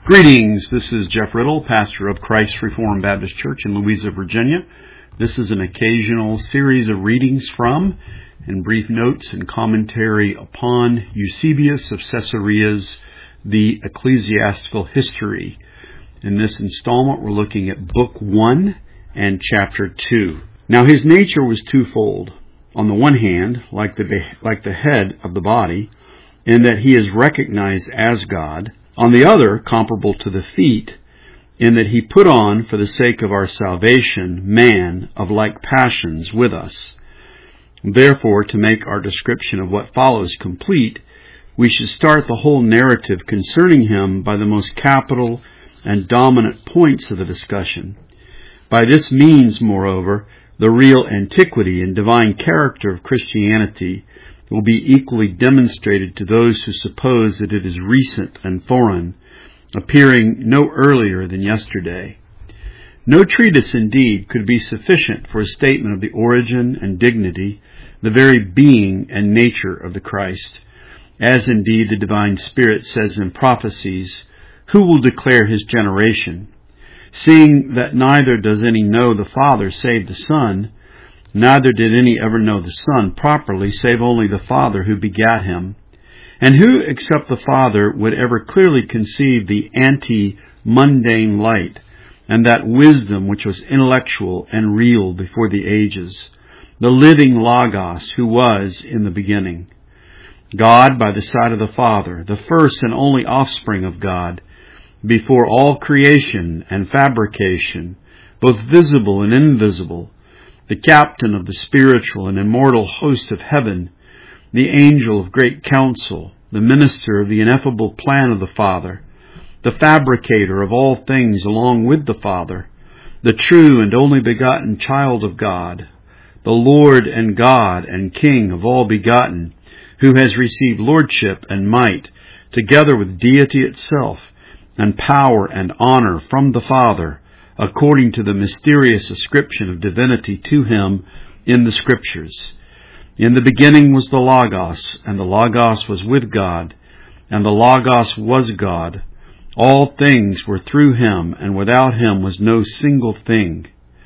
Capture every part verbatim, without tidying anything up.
Greetings, this is Jeff Riddle, pastor of Christ Reformed Baptist Church in Louisa, Virginia. This is an occasional series of readings from and brief notes and commentary upon Eusebius of Caesarea's The Ecclesiastical History. In this installment, we're looking at Book one and Chapter two. Now, his nature was twofold. On the one hand, like the, like the head of the body, in that he is recognized as God. On the other, comparable to the feet, in that he put on, for the sake of our salvation, man of like passions with us. Therefore, to make our description of what follows complete, we should start the whole narrative concerning him by the most capital and dominant points of the discussion. By this means, moreover, the real antiquity and divine character of Christianity will be equally demonstrated to those who suppose that it is recent and foreign, appearing no earlier than yesterday. No treatise, indeed, could be sufficient for a statement of the origin and dignity, the very being and nature of the Christ, as indeed the divine Spirit says in prophecies, "Who will declare his generation? Seeing that neither does any know the Father save the Son, neither did any ever know the Son properly, save only the Father who begat him. And who, except the Father, would ever clearly conceive the anti-mundane light, and that wisdom which was intellectual and real before the ages, the living Logos who was in the beginning? God by the side of the Father, the first and only offspring of God, before all creation and fabrication, both visible and invisible, the captain of the spiritual and immortal host of heaven, the angel of great counsel, the minister of the ineffable plan of the Father, the fabricator of all things along with the Father, the true and only begotten child of God, the Lord and God and King of all begotten, who has received lordship and might, together with deity itself, and power and honor from the Father, according to the mysterious ascription of divinity to him in the Scriptures. In the beginning was the Logos, and the Logos was with God, and the Logos was God. All things were through him, and without him was no single thing.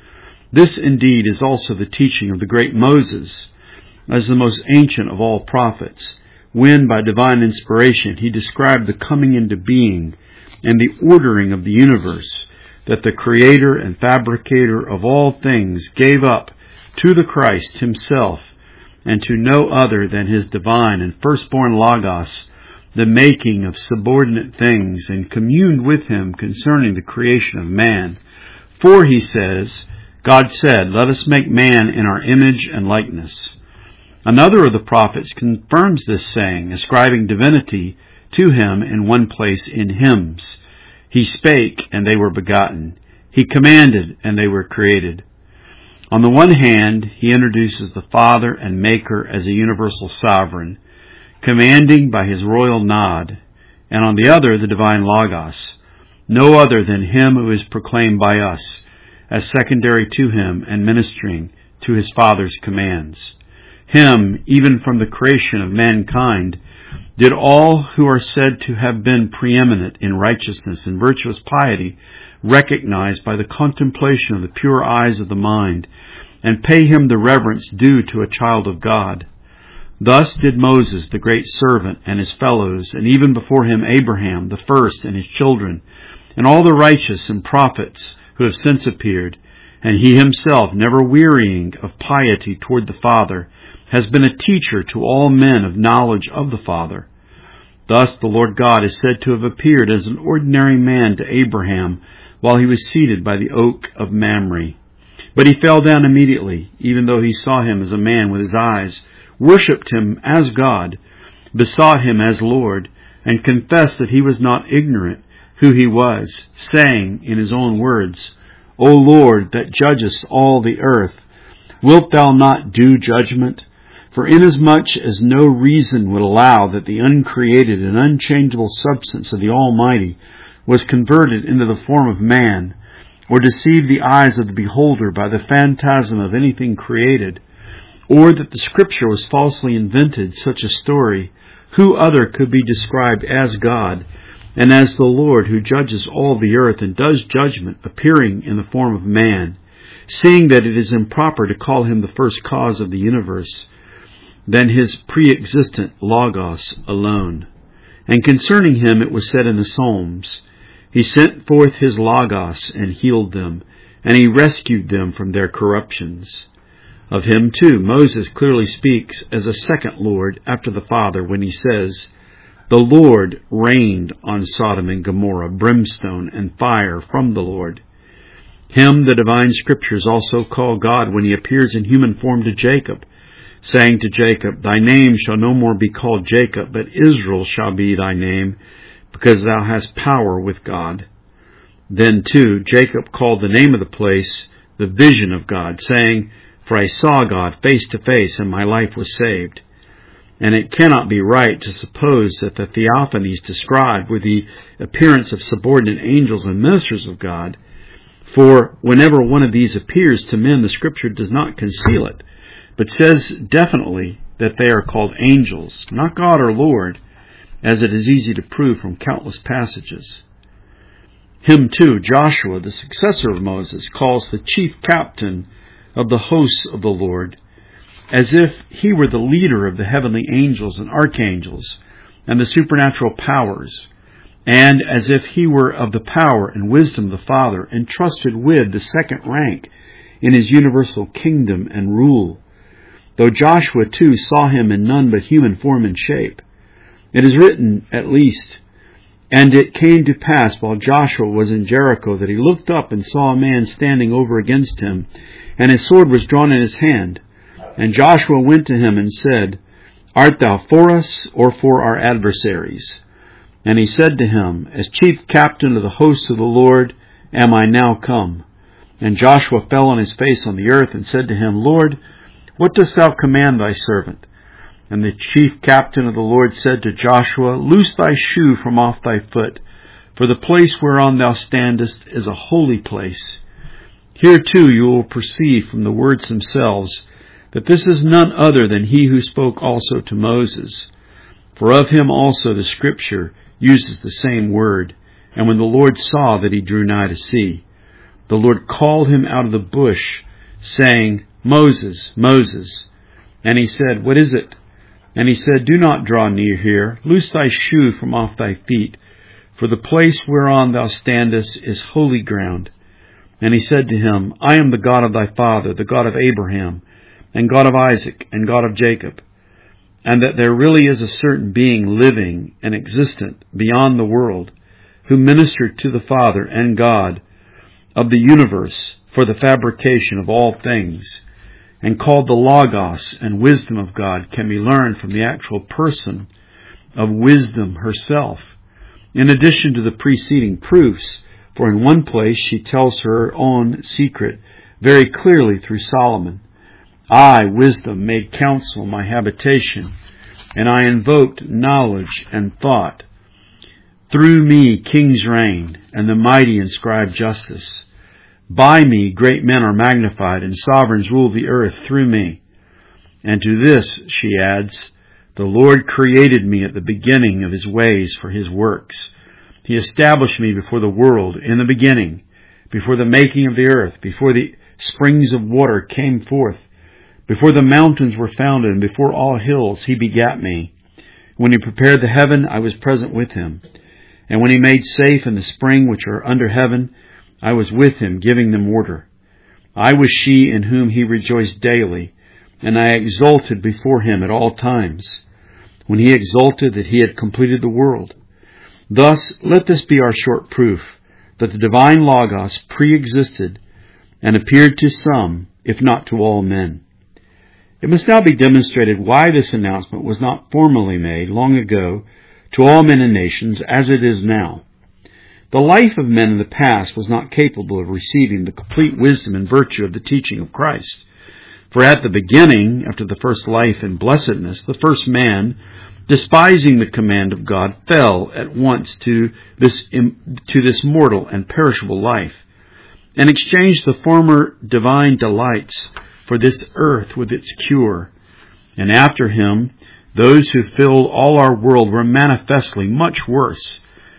This indeed is also the teaching of the great Moses, as the most ancient of all prophets, when by divine inspiration he described the coming into being and the ordering of the universe, that the Creator and Fabricator of all things gave up to the Christ himself, and to no other than his divine and firstborn Logos, the making of subordinate things, and communed with him concerning the creation of man. For, he says, God said, "Let us make man in our image and likeness." Another of the prophets confirms this saying, ascribing divinity to him in one place in hymns. He spake, and they were begotten. He commanded, and they were created. On the one hand, he introduces the Father and Maker as a universal sovereign, commanding by his royal nod, and on the other, the divine Logos, no other than him who is proclaimed by us, as secondary to him and ministering to his Father's commands. Him, even from the creation of mankind, did all who are said to have been preeminent in righteousness and virtuous piety recognize by the contemplation of the pure eyes of the mind, and pay him the reverence due to a child of God. Thus did Moses, the great servant, and his fellows, and even before him Abraham, the first, and his children, and all the righteous and prophets who have since appeared, and he himself, never wearying of piety toward the Father, has been a teacher to all men of knowledge of the Father. Thus the Lord God is said to have appeared as an ordinary man to Abraham while he was seated by the oak of Mamre. But he fell down immediately, even though he saw him as a man with his eyes, worshipped him as God, besought him as Lord, and confessed that he was not ignorant who he was, saying in his own words, "O Lord, that judgest all the earth, wilt thou not do judgment? For inasmuch as no reason would allow that the uncreated and unchangeable substance of the Almighty was converted into the form of man, or deceived the eyes of the beholder by the phantasm of anything created, or that the Scripture was falsely invented, such a story, who other could be described as God and as the Lord who judges all the earth and does judgment, appearing in the form of man, seeing that it is improper to call him the first cause of the universe, than his pre-existent Logos alone. And concerning him it was said in the Psalms, He sent forth his Logos and healed them, and he rescued them from their corruptions. Of him too Moses clearly speaks as a second Lord after the Father when he says, The Lord rained on Sodom and Gomorrah brimstone and fire from the Lord. Him the divine scriptures also call God when he appears in human form to Jacob, saying to Jacob, Thy name shall no more be called Jacob, but Israel shall be thy name, because thou hast power with God. Then too Jacob called the name of the place the vision of God, saying, For I saw God face to face, and my life was saved. And it cannot be right to suppose that the theophanies described were the appearance of subordinate angels and ministers of God, for whenever one of these appears to men, the Scripture does not conceal it, but says definitely that they are called angels, not God or Lord, as it is easy to prove from countless passages. Him too, Joshua, the successor of Moses, calls the chief captain of the hosts of the Lord, as if he were the leader of the heavenly angels and archangels and the supernatural powers, and as if he were of the power and wisdom of the Father, entrusted with the second rank in his universal kingdom and rule, though Joshua too saw him in none but human form and shape. It is written, at least, And it came to pass while Joshua was in Jericho that he looked up and saw a man standing over against him, and his sword was drawn in his hand. And Joshua went to him and said, Art thou for us or for our adversaries? And he said to him, As chief captain of the hosts of the Lord am I now come. And Joshua fell on his face on the earth and said to him, Lord, what dost thou command thy servant? And the chief captain of the Lord said to Joshua, Loose thy shoe from off thy foot, for the place whereon thou standest is a holy place. Here too you will perceive from the words themselves that this is none other than he who spoke also to Moses. For of him also the Scripture uses the same word. And when the Lord saw that he drew nigh to see, the Lord called him out of the bush, saying, Moses, Moses. And he said, What is it? And he said, Do not draw near here. Loose thy shoe from off thy feet, for the place whereon thou standest is holy ground. And he said to him, I am the God of thy father, the God of Abraham, and God of Isaac, and God of Jacob. And that there really is a certain being living and existent beyond the world, who ministered to the Father and God of the universe for the fabrication of all things, and called the Logos, and wisdom of God can be learned from the actual person of wisdom herself, in addition to the preceding proofs, for in one place she tells her own secret very clearly through Solomon. I, wisdom, made counsel my habitation, and I invoked knowledge and thought. Through me kings reign, and the mighty inscribe justice. By me great men are magnified, and sovereigns rule the earth through me. And to this, she adds, the Lord created me at the beginning of his ways for his works. He established me before the world in the beginning, before the making of the earth, before the springs of water came forth, before the mountains were founded, and before all hills he begat me. When he prepared the heaven, I was present with him. And when he made safe in the spring which are under heaven, I was with him, giving them order. I was she in whom he rejoiced daily, and I exulted before him at all times, when he exulted that he had completed the world. Thus, let this be our short proof, that the divine Logos pre-existed and appeared to some, if not to all men. It must now be demonstrated why this announcement was not formally made long ago to all men and nations as it is now. The life of men in the past was not capable of receiving the complete wisdom and virtue of the teaching of Christ. For at the beginning, after the first life in blessedness, the first man, despising the command of God, fell at once to this, to this mortal and perishable life, and exchanged the former divine delights for this earth with its cure. And after him, those who filled all our world were manifestly much worse,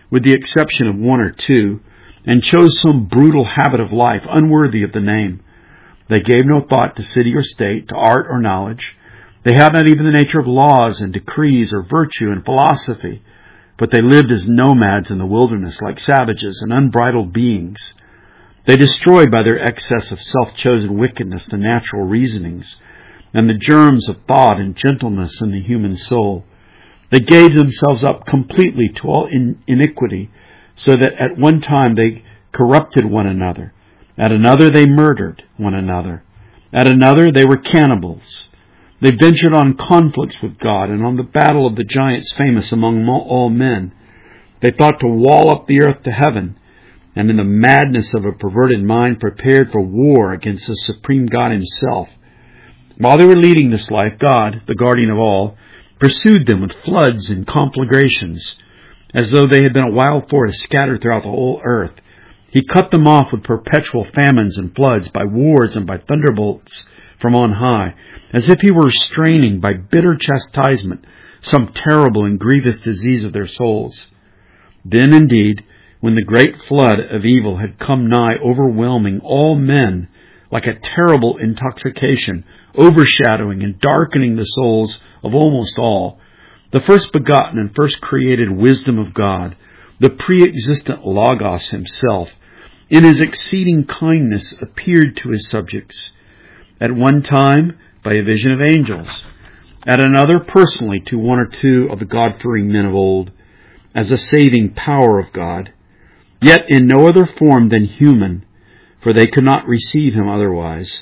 with the exception of one or two, and chose some brutal habit of life unworthy of the name. They gave no thought to city or state, to art or knowledge. They had not even the nature of laws and decrees or virtue and philosophy, but they lived as nomads in the wilderness, like savages and unbridled beings. They destroyed by their excess of self-chosen wickedness the natural reasonings and the germs of thought and gentleness in the human soul. They gave themselves up completely to all in- iniquity, so that at one time they corrupted one another. At another they murdered one another. At another they were cannibals. They ventured on conflicts with God and on the battle of the giants famous among all men. They thought to wall up the earth to heaven, and in the madness of a perverted mind prepared for war against the supreme God himself. While they were leading this life, God, the guardian of all, pursued them with floods and conflagrations, as though they had been a wild forest scattered throughout the whole earth. He cut them off with perpetual famines and floods, by wars and by thunderbolts from on high, as if he were restraining by bitter chastisement some terrible and grievous disease of their souls. Then indeed, when the great flood of evil had come nigh, overwhelming all men like a terrible intoxication, overshadowing and darkening the souls of almost all, the first begotten and first created wisdom of God, the pre-existent Logos himself, in his exceeding kindness appeared to his subjects, at one time by a vision of angels, at another personally to one or two of the God-fearing men of old, as a saving power of God, yet in no other form than human, for they could not receive him otherwise.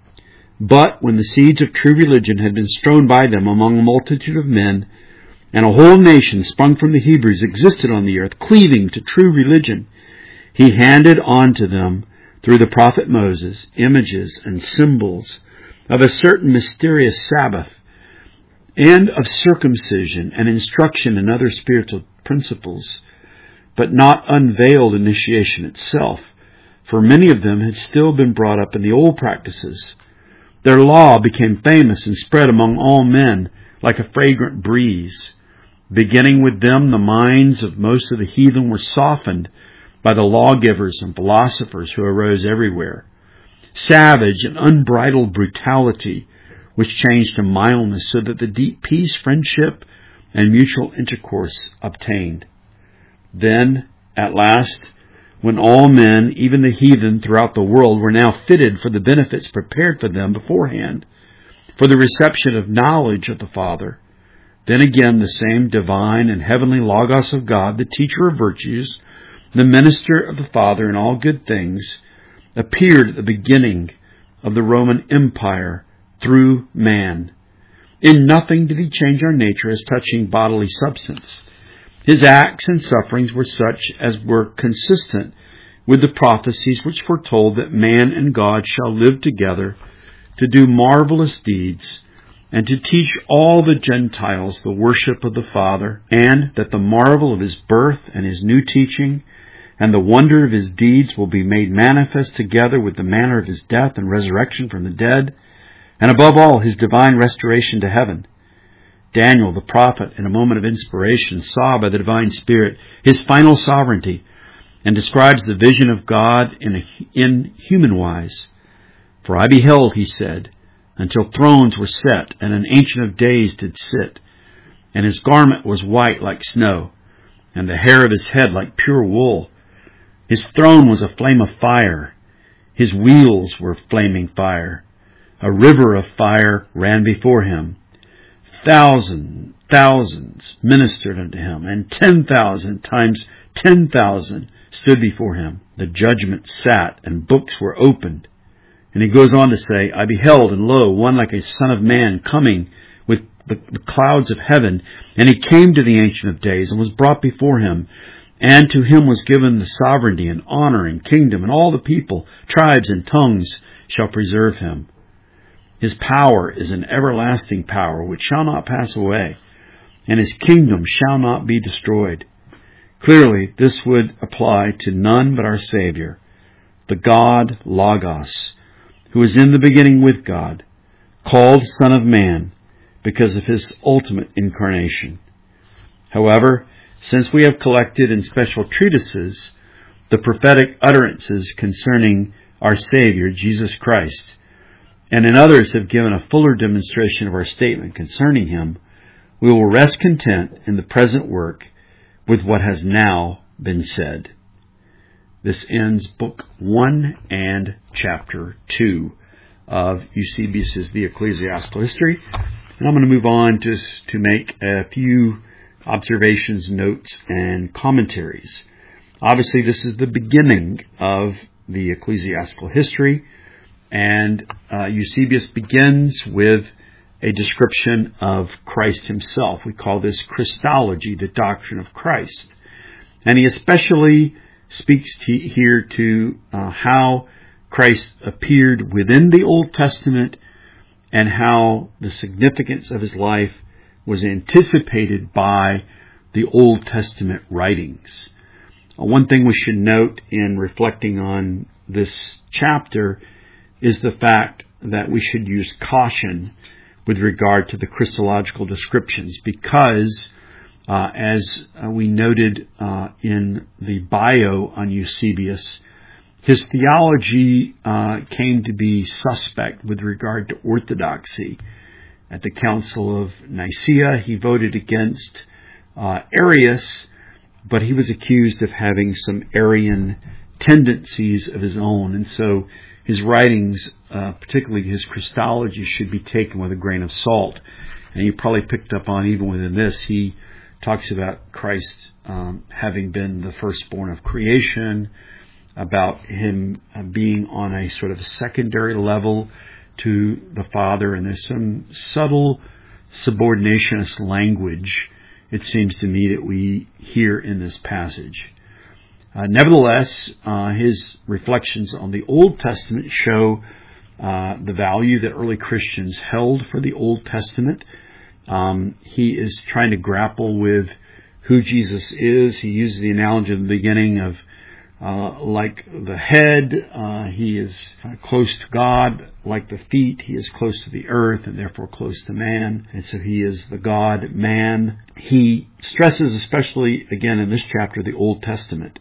But when the seeds of true religion had been strewn by them among a multitude of men, and a whole nation sprung from the Hebrews existed on the earth, cleaving to true religion, he handed on to them, through the prophet Moses, images and symbols of a certain mysterious Sabbath, and of circumcision and instruction in other spiritual principles, but not unveiled initiation itself, for many of them had still been brought up in the old practices. Their law became famous and spread among all men like a fragrant breeze. Beginning with them, the minds of most of the heathen were softened by the lawgivers and philosophers who arose everywhere. Savage and unbridled brutality was changed to mildness, so that the deep peace, friendship, and mutual intercourse obtained. Then, at last, when all men, even the heathen throughout the world, were now fitted for the benefits prepared for them beforehand, for the reception of knowledge of the Father, then again the same divine and heavenly Logos of God, the teacher of virtues, the minister of the Father in all good things, appeared at the beginning of the Roman Empire through man. In nothing did he change our nature as touching bodily substance. His acts and sufferings were such as were consistent with the prophecies which foretold that man and God shall live together to do marvelous deeds and to teach all the Gentiles the worship of the Father, and that the marvel of his birth and his new teaching and the wonder of his deeds will be made manifest together with the manner of his death and resurrection from the dead, and above all his divine restoration to heaven. Daniel, the prophet, in a moment of inspiration, saw by the divine Spirit his final sovereignty, and describes the vision of God in, a, in human wise. For I beheld, he said, until thrones were set, and an ancient of days did sit, and his garment was white like snow, and the hair of his head like pure wool. His throne was a flame of fire, his wheels were flaming fire. A river of fire ran before him. Thousand, thousands ministered unto him, and ten thousand times ten thousand stood before him. The judgment sat, and books were opened. And he goes on to say, I beheld, and lo, one like a son of man coming with the, the clouds of heaven. And he came to the Ancient of Days, and was brought before him. And to him was given the sovereignty and honor and kingdom, and all the people, tribes, and tongues shall preserve him. His power is an everlasting power which shall not pass away, and his kingdom shall not be destroyed. Clearly, this would apply to none but our Savior, the God Logos, who is in the beginning with God, called Son of Man because of his ultimate incarnation. However, since we have collected in special treatises the prophetic utterances concerning our Savior, Jesus Christ, and in others have given a fuller demonstration of our statement concerning him, we will rest content in the present work with what has now been said. This ends Book one and Chapter two of Eusebius's The Ecclesiastical History. And I'm going to move on just to make a few observations, notes, and commentaries. Obviously, this is the beginning of the Ecclesiastical History, and uh, Eusebius begins with a description of Christ himself. We call this Christology, the doctrine of Christ. And he especially speaks to, here to uh, how Christ appeared within the Old Testament and how the significance of his life was anticipated by the Old Testament writings. Uh, one thing we should note in reflecting on this chapter is the fact that we should use caution with regard to the Christological descriptions, because uh, as uh, we noted uh, in the bio on Eusebius, his theology uh, came to be suspect with regard to orthodoxy. At the Council of Nicaea, he voted against uh, Arius, but he was accused of having some Arian tendencies of his own, and so his writings, uh, particularly his Christology, should be taken with a grain of salt. And you probably picked up on, even within this, he talks about Christ um, having been the firstborn of creation, about him uh, being on a sort of secondary level to the Father, and there's some subtle subordinationist language, it seems to me, that we hear in this passage. Uh, nevertheless, uh, his reflections on the Old Testament show uh, the value that early Christians held for the Old Testament. Um, he is trying to grapple with who Jesus is. He uses the analogy in the beginning of uh, like the head, uh, he is uh, close to God. Like the feet, he is close to the earth and therefore close to man. And so he is the God-man. He stresses, especially again in this chapter, the Old Testament.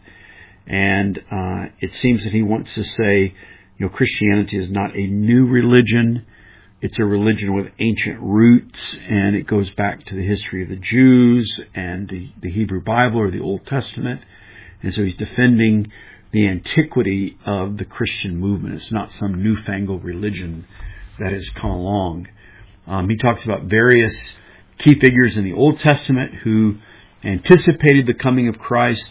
And uh, it seems that he wants to say, you know, Christianity is not a new religion. It's a religion with ancient roots, and it goes back to the history of the Jews and the, the Hebrew Bible or the Old Testament. And so he's defending the antiquity of the Christian movement. It's not some newfangled religion that has come along. Um, he talks about various key figures in the Old Testament who anticipated the coming of Christ.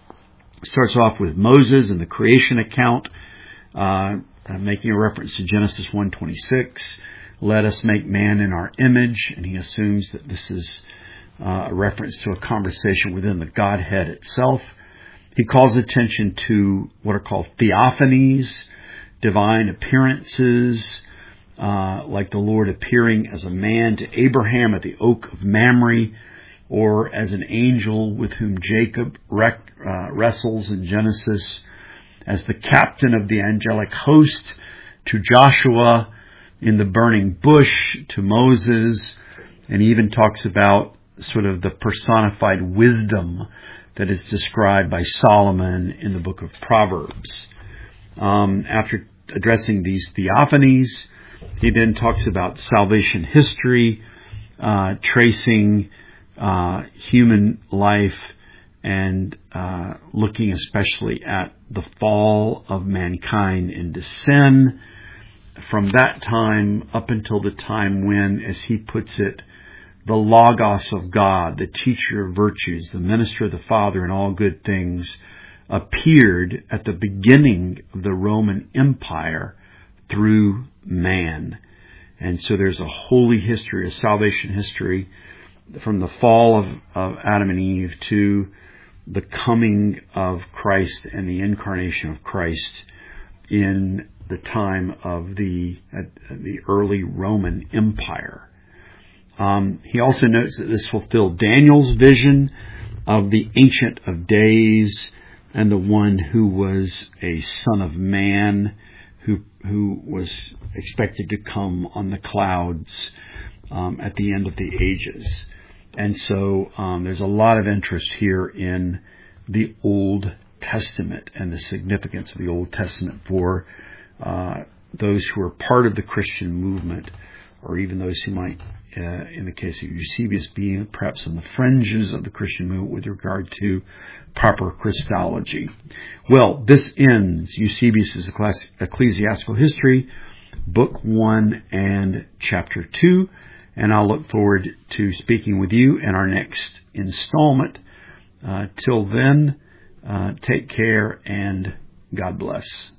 Starts off with Moses and the creation account, uh, making a reference to Genesis one twenty-six. Let us make man in our image. And he assumes that this is uh, a reference to a conversation within the Godhead itself. He calls attention to what are called theophanies, divine appearances, uh, like the Lord appearing as a man to Abraham at the oak of Mamre, or as an angel with whom Jacob rec- uh, wrestles in Genesis, as the captain of the angelic host to Joshua in the burning bush to Moses, and he even talks about sort of the personified wisdom that is described by Solomon in the book of Proverbs. Um, after addressing these theophanies, he then talks about salvation history, uh, tracing uh, human life and uh, looking especially at the fall of mankind into sin from that time up until the time when, as he puts it, the Logos of God, the teacher of virtues, the minister of the Father in all good things, appeared at the beginning of the Roman Empire through man. And so there's a holy history, a salvation history, from the fall of, of Adam and Eve to the coming of Christ and the incarnation of Christ in the time of the uh, the early Roman Empire. Um, he also notes that this fulfilled Daniel's vision of the Ancient of Days and the one who was a son of man, who who was expected to come on the clouds um, at the end of the ages. And so um, there's a lot of interest here in the Old Testament and the significance of the Old Testament for uh, those who are part of the Christian movement, or even those who might, uh, in the case of Eusebius, be perhaps on the fringes of the Christian movement with regard to proper Christology. Well, this ends Eusebius' Ecclesiastical History, Book one and Chapter two, and I'll look forward to speaking with you in our next installment. Uh, till then, uh, take care and God bless.